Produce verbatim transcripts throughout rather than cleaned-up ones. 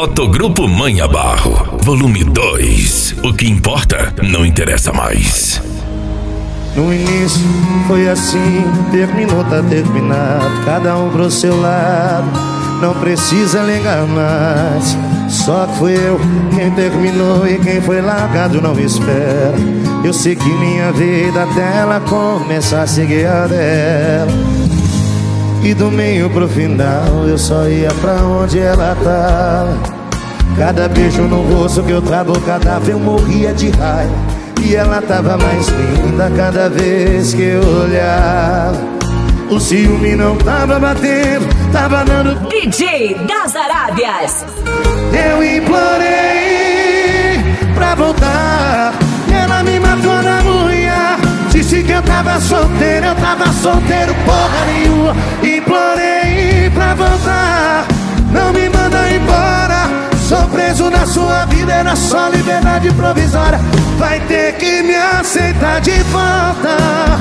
Motogrupo Manha Barro, volume dois. O que importa não interessa mais. No início foi assim, terminou, tá terminado. Cada um pro seu lado, não precisa ligar mais. Só que fui eu quem terminou e quem foi largado não espera. Eu segui minha vida até ela começar a seguir a dela. E do meio pro final eu só ia pra onde ela tava. Cada beijo no rosto que eu travo, cada vez eu morria de raiva. E ela tava mais linda cada vez que eu olhava. O ciúme não tava batendo, tava dando. D J das Arábias. Eu implorei pra voltar, ela me matou na unha. Disse que eu tava solteiro, eu tava solteiro porra nenhuma. Implorei pra voltar, não me manda embora. Sou preso na sua vida, era só liberdade provisória. Vai ter que me aceitar de volta.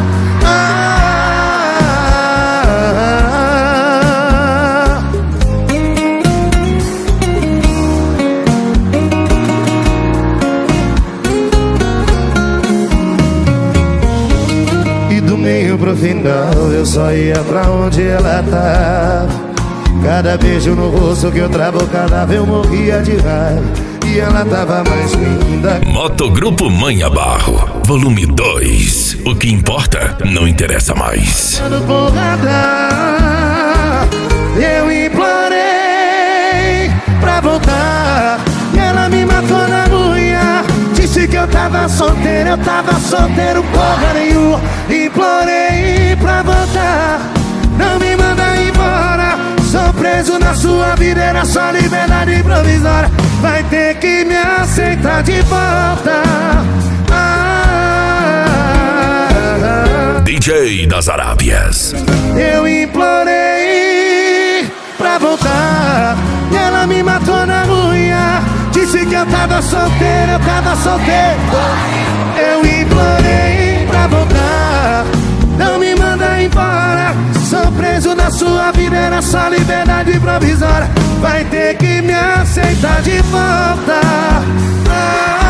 Ah, do meio pro final eu só ia pra onde ela tava. Cada beijo no rosto que eu travo, cada vez eu morria de raiva. E ela tava mais linda. Motogrupo Manha Barro, volume dois. O que importa não interessa mais. Eu implorei pra voltar, e ela me matou na unha. Disse que eu tava solteiro, eu tava solteiro porra nenhuma. Implorei pra voltar, não me manda embora. Sou preso na sua vida, era só liberdade provisória. Vai ter que me aceitar de volta. Ah, D J das Arábias. eu implorei pra voltar, e ela me matou na unha. Disse que eu tava solteiro, eu tava solteiro. Eu implorei pra voltar, não me manda embora. Sou preso na sua vida, era só liberdade provisória. Vai ter que me aceitar de volta. Ah,